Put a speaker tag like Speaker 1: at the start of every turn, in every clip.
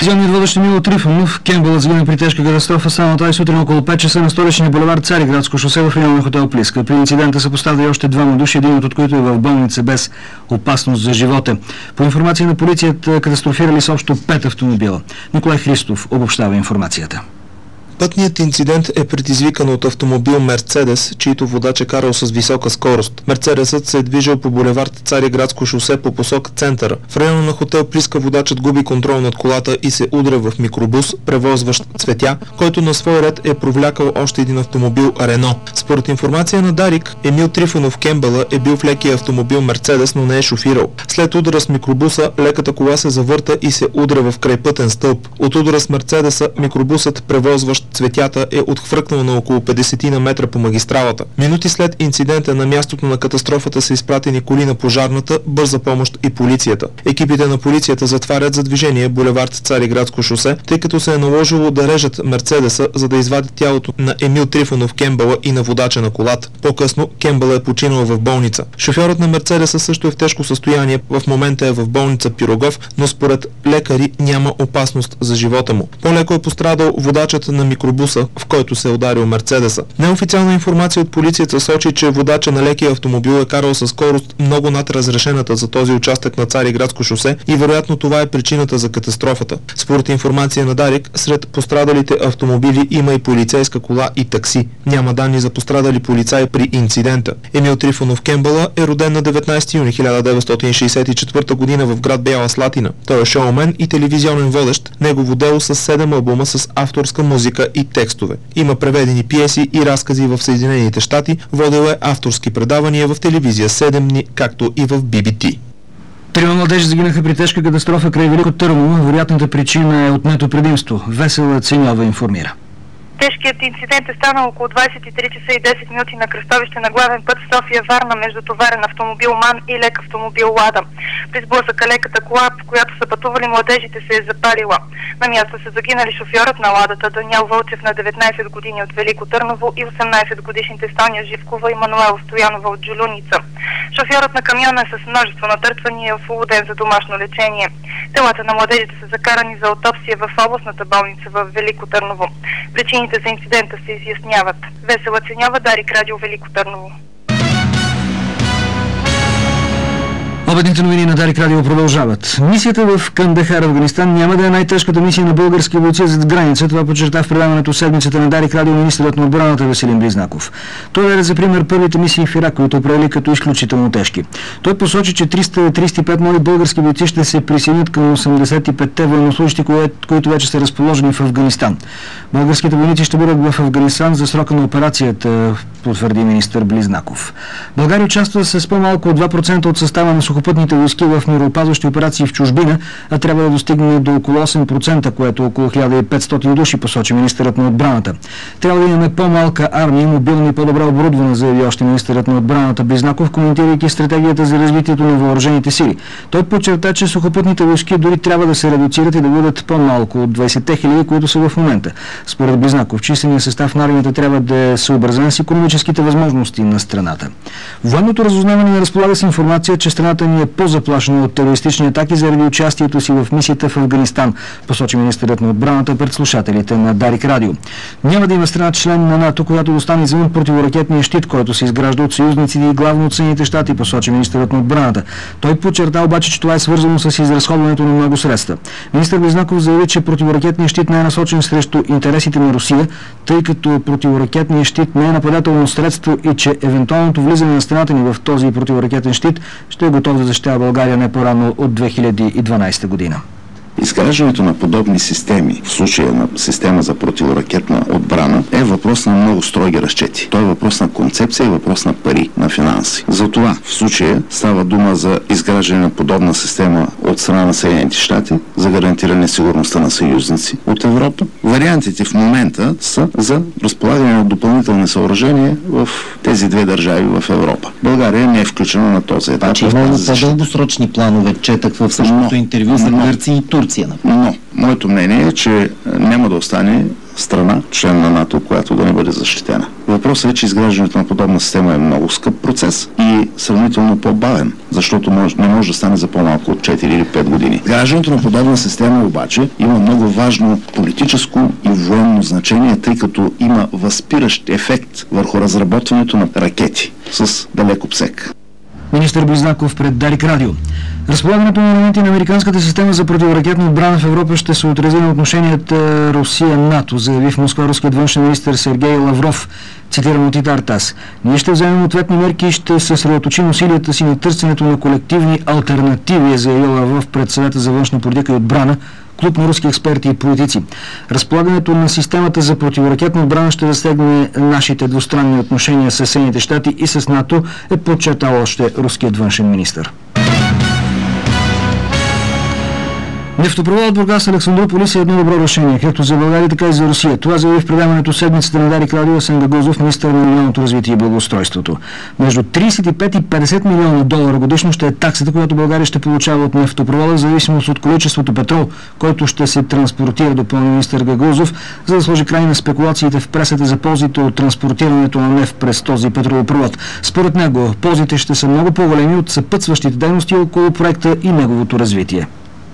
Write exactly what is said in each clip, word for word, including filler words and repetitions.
Speaker 1: Телевизионният водещ Емил Трифонов. Кембълът загина при тежка катастрофа само тази сутрин около пет часа на столичния булевард Цариградско шосе в района на хотел Плиска. При инцидента са пострадали още двама души, един от които е в болница без опасност за живота. По информация на полицията катастрофирали с общо пет автомобила. Николай Христов обобщава информацията.
Speaker 2: Пътният инцидент е предизвикан от автомобил Мерцедес, чийто водач е карал с висока скорост. Мерцедесът се е движил по булевард Цариградско шосе по посока центъра. В района на хотел Плиска водачът губи контрол над колата и се удря в микробус, превозващ цветя, който на свой ред е провлякал още един автомобил Рено. Според информация на Дарик, Емил Трифонов Кембъла е бил в лекия автомобил Мерцедес, но не е шофирал. След удара с микробуса, леката кола се завърта и се удря в крайпътен стълб. От удара с Мерцедеса, микробусът, превозващ цветята, е отхвъркнал на около петдесет на метра по магистралата. Минути след инцидента на мястото на катастрофата са изпратени коли на пожарната, бърза помощ и полицията. Екипите на полицията затварят за движение булевард Цариградско шосе, тъй като се е наложило да режат Мерцедеса, за да извадят тялото на Емил Трифонов Кембъла и на водача на колата. По-късно Кембъла е починал в болница. Шофьорът на Мерцедеса също е в тежко състояние, в момента е в болница Пирогов, но според лекари няма опасност за живота му. По-леко е пострадал водачът на микробуса, в който се е ударил Мерцедеса. Неофициална информация от полицията сочи, че водача на лекия автомобил е карал със скорост много над разрешената за този участък на Цариградско шосе и вероятно това е причината за катастрофата. Според информация на Дарик, сред пострадалите автомобили има и полицейска кола и такси. Няма данни за пострадали полицаи при инцидента. Емил Трифонов Кембъла е роден на деветнайсети юни хиляда деветстотин шейсет и четвърта година в град Бяла Слатина. Той е шоумен и телевизионен водещ. Негово дело с седем албума с авторска музика и текстове. Има преведени пиеси и разкази в Съединените щати, водил е авторски предавания в телевизия седем дни, както и в Би Би Ти.
Speaker 1: Трима младежи загинаха при тежка катастрофа край Велико Търново. Вероятната причина е отнето предимство. Весела Ценьова информира.
Speaker 3: Тежкият инцидент е станал около двайсет и три часа и десет минути на кръстовище на главен път София-Варна между товарен автомобил МАН и лек автомобил Лада. При сблъсъка леката кола, в която са пътували младежите, се е запалила. На място са загинали шофьорът на Ладата Даниел Вълчев на деветнайсет години от Велико Търново и осемнайсет годишните Стоня Живкова и Мануела Стоянова от Джулюница. Шофьорът на камиона е с множество натъртвания и освободен за домашно лечение. Телата на младежите са закарани за аутопсия в областната болница в Велико Търново. Причините за инцидента се изясняват. Весела Ценьова, Дарик, Радио Велико Търново.
Speaker 1: Обедните новини на Дарик Радио продължават. Мисията в Кандахар, Афганистан, няма да е най-тежката мисия на български бойци зад граница. Това подчерта в предаването седмицата на Дарик Радио министърът на отбраната Веселин Близнаков. Той даде за пример първите мисии в Ирак, които определи като изключително тежки. Той посочи, че триста трийсет и пет нови български бойци ще се присъединят към осемдесет и петте военнослужащи, които вече са разположени в Афганистан. Българските войници ще бъдат в Афганистан за срока на операцията, потвърди министър Близнаков. България участва с по-малко от два процента от състава на сухопътните войски в мироопазващи операции в чужбина, а трябва да достигне до около осем процента, което е около хиляда и петстотин души, посочи министърът на отбраната. Трябва да имаме по-малка армия, мобилна и по-добре оборудвана, заяви още министърът на отбраната Близнаков, коментирайки стратегията за развитието на въоръжените сили. Той подчерта, че сухопътните войски дори трябва да се редуцират и да бъдат по-малко от двайсетте хиляди, които са в момента. Според Близнаков, численият състав на армията трябва да е съобразен с икономическите възможности на страната. Военното разузнаване не разполага с информация, че страната ни е по-заплашена от терористични атаки заради участието си в мисията в Афганистан, посочи министърът на отбраната пред слушателите на Дарик Радио. Няма да има страна член на НАТО, която да остане извън противоракетния щит, който се изгражда от съюзниците и главно от Съединените щати, посочи министърът на отбраната. Той подчерта обаче, че това е свързано с изразходването на много средства. Министър Близнаков заяви, че противоракетният щит не е насочен срещу интересите на Русия, тъй като противоракетният щит не е нападателно средство и че евентуалното влизане на страната ни в този противоракетен щит ще е готов да защитава България не по-рано от две хиляди и дванайсета година.
Speaker 4: Изграждането на подобни системи, в случая на система за противоракетна отбрана, е въпрос на много строги разчети. Той е въпрос на концепция и въпрос на пари, на финанси. Затова в случая става дума за изграждане на подобна система от страна на Съединените щати за гарантиране сигурността на съюзници от Европа. Вариантите в момента са за разполагане на допълнителни съоръжения в тези две държави в Европа. България не е включена на този етап.
Speaker 5: Значи много по-дългосрочни планове четах в същото интервю за Гърция и Турция.
Speaker 4: Но моето мнение е, че няма да остане страна, член на НАТО, която да не бъде защитена. В Въпросът е, че изграждането на подобна система е много скъп процес и сравнително по-бавен, защото може, не може да стане за по-малко от четири или пет години. Изграждането на подобна система обаче има много важно политическо и военно значение, тъй като има възпиращ ефект върху разработването на ракети с далек обсек.
Speaker 1: Министър Близнаков пред Дарик Радио. Разполагането на елементи на американската система за противоракетна отбрана в Европа ще се отрази на отношенията Русия-НАТО, заяви в Москва руският външен министър Сергей Лавров, цитиран от Итартас. Ние ще вземем ответни мерки и ще съсредоточим усилията си на търсенето на колективни алтернативи, заяви Лавров пред Съвета за външна политика и отбрана, клуб на руски експерти и политици. Разполагането на системата за противоракетна отбрана ще засегне нашите двустранни отношения с Съединените щати и с НАТО, е подчертал още руският външен министър. Нефтопроводът Бургас Александрополис е едно добро решение, както за България, така и за Русия. Това заяви в предаването седмицата на Дарик Радио Асен Гагозов, министър на регионалното развитие и благоустройството. Между тридесет и пет и петдесет милиона долара годишно ще е таксата, която България ще получава от нефтопровода, в зависимост от количеството петрол, който ще се транспортира, допълни министър Гагозов, за да сложи край на спекулациите в пресата за ползите от транспортирането на нефт през този петролопровод. Според него, ползите ще са много по-големи от съпътстващите дейности около проекта и неговото развитие.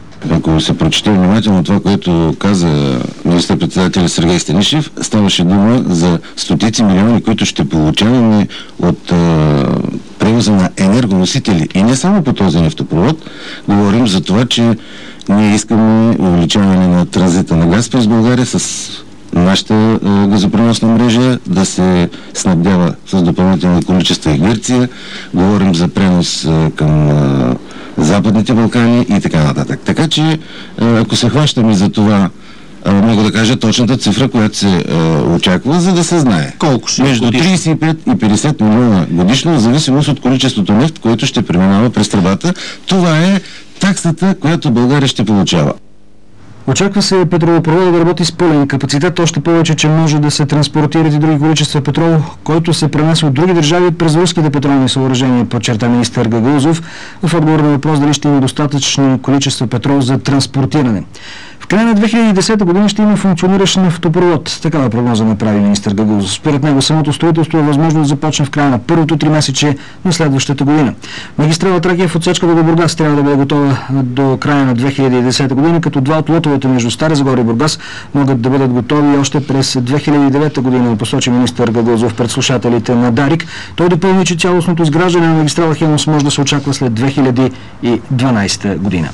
Speaker 6: Ако се прочете внимателно това, което каза министър-председателя Сергей Станишев, ставаше дума за стотици милиони, които ще получаваме от а, превоза на енергоносители. И не само по този нефтопровод. Говорим за това, че ние искаме увеличаване на транзита на газ през България с нашата а, газопреносна мрежа, да се снабдява с допълнителни количества и Гърция. Говорим за пренос а, към а, Западните Балкани и така нататък. Така че, ако се хващаме за това, мога да кажа точната цифра, която се е, очаква, за да се знае.
Speaker 5: Колко ще
Speaker 6: Между тридесет и пет и петдесет милиона годишно, в зависимост от количеството нефт, което ще преминава през тръбата. Това е таксата, която България ще получава.
Speaker 1: Очаква се петролопровода да работи с пълен капацитет, още повече, че може да се транспортират и други количества петрол, който се пренася от други държави през руските петролни съоръжения, подчерта министър Гагозов в отговор на въпрос дали ще има достатъчно количество петрол за транспортиране. В края на две хиляди и десета година ще има функциониращ нефтопровод. Такава прогноза направи министър Гагозов. Според него самото строителство е възможно да започне в края на първото три месече на следващата година. Магистрала Тракия в отсечка до Бургас трябва да бъде готова до края на две хиляди и десета година, като два от лотовете между Стара Загора и Бургас могат да бъдат готови още през две хиляди и девета година, посочи министър Гагозов пред слушателите на Дарик. Той допълни, че цялостното изграждане на магистрала Хемус може да се очаква след две хиляди и дванадесета година.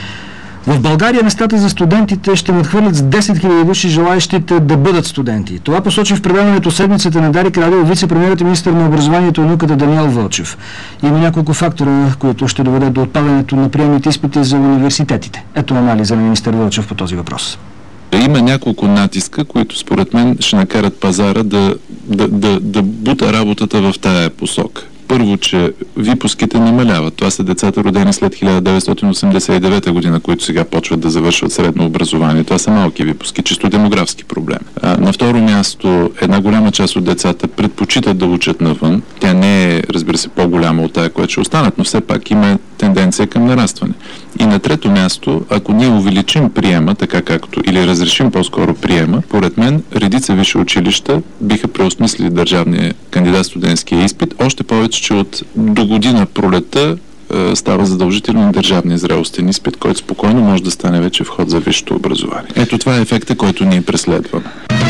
Speaker 1: В България местата за студентите ще надхвърлят с десет хиляди души желаещите да бъдат студенти. Това посочи в предаването седмицата на Дарик Радио вице-премиерът и министър на образованието и науката Даниел Вълчев. Има няколко фактора, които ще доведат до отпадането на приемните изпити за университетите. Ето анализа на министър Вълчев по този въпрос.
Speaker 7: Има няколко натиска, които според мен ще накарат пазара да, да, да, да бута работата в тая посока. Първо, че випуските намаляват. Това са децата родени след хиляда деветстотин осемдесет и девета година, които сега почват да завършват средно образование. Това са малки випуски, чисто демографски проблем. А, на второ място, една голяма част от децата предпочитат да учат навън. Тя не е, разбира се, по-голяма от тая, която ще останат, но все пак има тенденция към нарастване. И на трето място, ако ние увеличим приема, така както, или разрешим по-скоро приема, поред мен редица висши училища биха преосмислили държавния кандидат-студентския изпит, още повече, че от до година пролета е, става задължително държавния зрелостен изпит, който спокойно може да стане вече вход за висшето образование. Ето това е ефекта, който ние преследваме.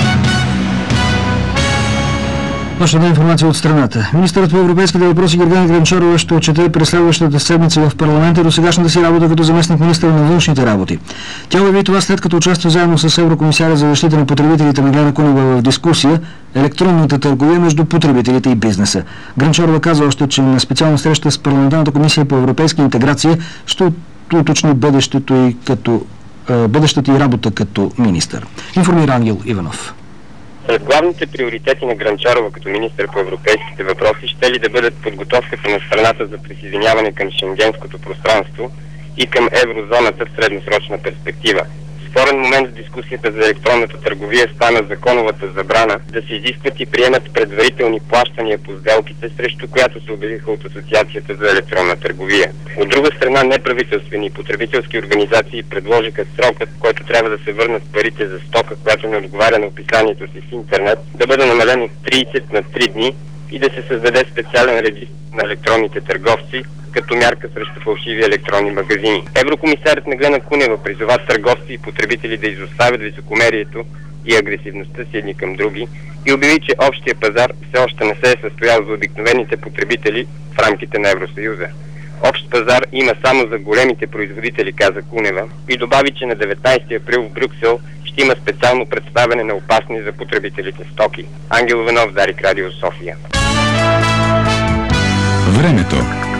Speaker 1: Още една информация от страната. Министърът по европейските въпроси Гергана Гранчарова ще отчете през следващата седмица в парламента до сегашната си работа като заместник министър на външните работи. Тя обяви това след като участва заедно с еврокомисаря за защита на потребителите Меглена Кунева в дискусия електронната търговия между потребителите и бизнеса. Гранчарова каза още, че на специална среща с парламентарната комисия по европейска интеграция ще уточни бъдещето и като бъдещата и работа като министър. Информира Ангел Иванов.
Speaker 8: Сред главните приоритети на Гранчарова като министър по европейските въпроси ще ли да бъдат подготовката на страната за присъединяване към шенгенското пространство и към еврозоната в средносрочна перспектива, Спорен момент в дискусията за електронната търговия стана законовата забрана да се изискват и приемат предварителни плащания по сделките, срещу която се обявиха от Асоциацията за електронна търговия. От друга страна, неправителствени и потребителски организации предложиха срокът, в който трябва да се върнат парите за стока, която не отговаря на описанието си в интернет, да бъде намален от тридесет на три дни и да се създаде специален регистр на електронните търговци, като мярка срещу фалшиви електронни магазини. Еврокомисарът Меглена Кунева призова търговци и потребители да изоставят високомерието и агресивността си едни към други и обяви, че общия пазар все още не се е състоял за обикновените потребители в рамките на Евросъюза. Общ пазар има само за големите производители, каза Кунева, и добави, че на деветнайсети април в Брюксел ще има специално представяне на опасни за потребителите стоки. Ангел Иванов, Дарик Радио, София.
Speaker 9: Времето.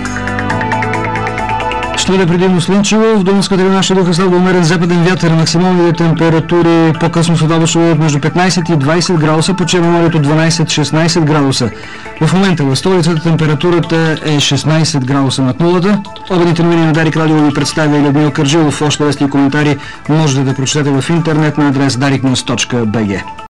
Speaker 1: Ще бъде предимно слънчево, в Дунавската района ще духа слабо умерен западен вятър, максималните температури по-късно след обед ще бъдат между петнайсет и двайсет градуса, по Черноморието дванайсет до шестнайсет градуса. В момента в столицата температурата е шестнайсет градуса над нулата. Обедните новини на Дарик Радио ви представя Людмил Кърджилов. Още вести и коментари можете да прочетете в интернет на адрес дарик нюз точка би джи.